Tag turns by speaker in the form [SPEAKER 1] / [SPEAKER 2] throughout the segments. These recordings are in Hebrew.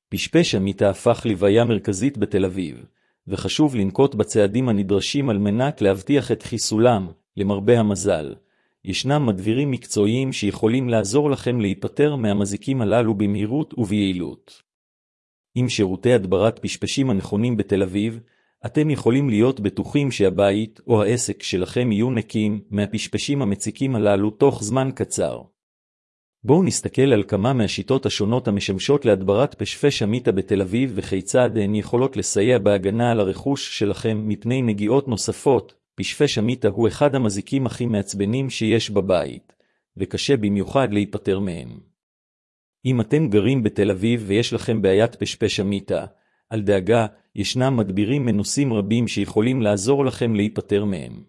[SPEAKER 1] פשפש המיטה הפך לבעיה מרכזית בתל אביב, וחשוב לנקוט בצעדים הנדרשים על מנת להבטיח את חיסולם. למרבה המזל, ישנם מדבירים מקצועיים שיכולים לעזור לכם להיפטר מהמזיקים הללו במהירות וביעילות. עם שירותי הדברת פשפשים הנכונים בתל אביב, אתם יכולים להיות בטוחים שהבית או העסק שלכם יהיו נקיים מהפשפשים המציקים הללו תוך זמן קצר. בואו נסתכל על כמה מהשיטות השונות המשמשות להדברת פשפש המיטה בתל אביב וכיצד הן יכולות לסייע בהגנה על הרכוש שלכם מפני נגיעות נוספות. פשפש המיטה הוא אחד המזיקים הכי מעצבנים שיש בבית, וקשה במיוחד להיפטר מהם. אם אתם גרים בתל אביב ויש לכם בעיית פשפש המיטה, אל דאגה, ישנם מדבירים מנוסים רבים שיכולים לעזור לכם להיפטר מהם.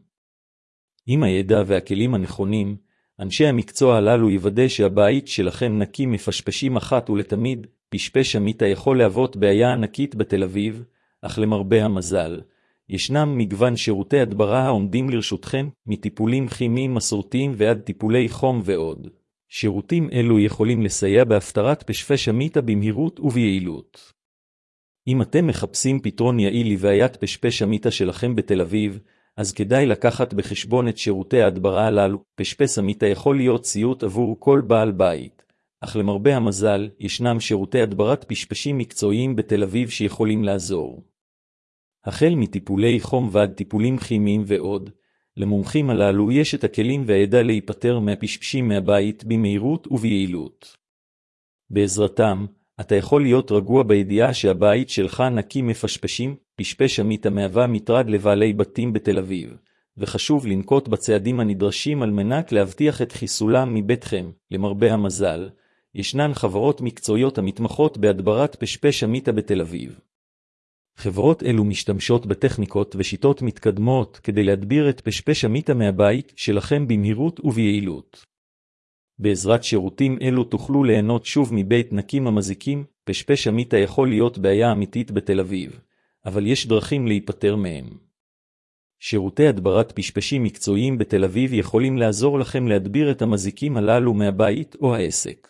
[SPEAKER 1] עם הידע והכלים הנכונים, אנשי המקצוע הללו יוודא שהבית שלכם נקי מפשפשים אחת ולתמיד. פשפש המיטה יכול להוות בעיה ענקית בתל אביב, אך למרבה המזל, ישנם מגוון שירותי הדברה העומדים לרשותכם, מטיפולים כימיים מסורתיים ועד טיפולי חום ועוד. שירותים אלו יכולים לסייע בהפטרת פשפש המיטה במהירות וביעילות. אם אתם מחפשים פתרון יעיל לבעיית פשפש המיטה שלכם בתל אביב, אז כדאי לקחת בחשבון את שירותי ההדברה הללו. פשפש המיטה יכול להיות סיוט עבור כל בעל בית, אך למרבה המזל, ישנם שירותי הדברת פשפשים מקצועיים בתל אביב שיכולים לעזור. החל מטיפולי חום ועד טיפולים כימיים ועוד, למומחים הללו יש את הכלים והידע להיפטר מהפשפשים מהבית במהירות וביעילות. בעזרתם, אתה יכול להיות רגוע בידיעה שהבית שלך נקי מפשפשים. פשפש המיטה מהווה מטרד לבעלי בתים בתל אביב, וחשוב לנקוט בצעדים הנדרשים על מנת להבטיח את חיסולם מביתכם. למרבה המזל, ישנן חברות מקצועיות המתמחות בהדברת פשפש המיטה בתל אביב. חברות אלו משתמשות בטכניקות ושיטות מתקדמות כדי להדביר את פשפש המיטה מהבית שלכם במהירות וביעילות. בעזרת שירותים אלו תוכלו ליהנות שוב מבית נקי ממזיקים. פשפש המיטה יכול להיות בעיה אמיתית בתל אביב, אבל יש דרכים להיפטר מהם. שירותי הדברת פשפשים מקצועיים בתל אביב יכולים לעזור לכם להדביר את המזיקים הללו מהבית או העסק.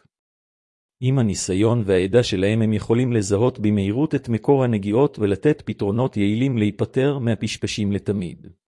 [SPEAKER 1] עם הניסיון והידע שלהם הם יכולים לזהות במהירות את מקור הנגיעות ולתת פתרונות יעילים להיפטר מהפשפשים לתמיד.